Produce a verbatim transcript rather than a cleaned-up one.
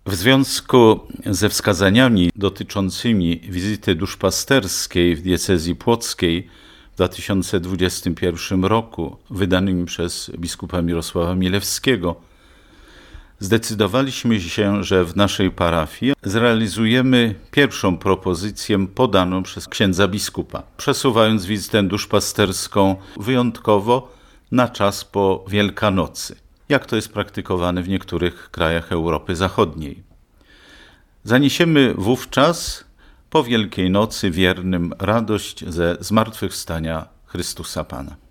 W związku ze wskazaniami dotyczącymi wizyty duszpasterskiej w diecezji płockiej w dwa tysiące dwudziestym pierwszym roku, wydanymi przez biskupa Mirosława Milewskiego, zdecydowaliśmy się, że w naszej parafii zrealizujemy pierwszą propozycję podaną przez księdza biskupa, przesuwając wizytę duszpasterską wyjątkowo na czas po Wielkanocy, jak to jest praktykowane w niektórych krajach Europy Zachodniej. Zaniesiemy wówczas po Wielkiej Nocy wiernym radość ze zmartwychwstania Chrystusa Pana.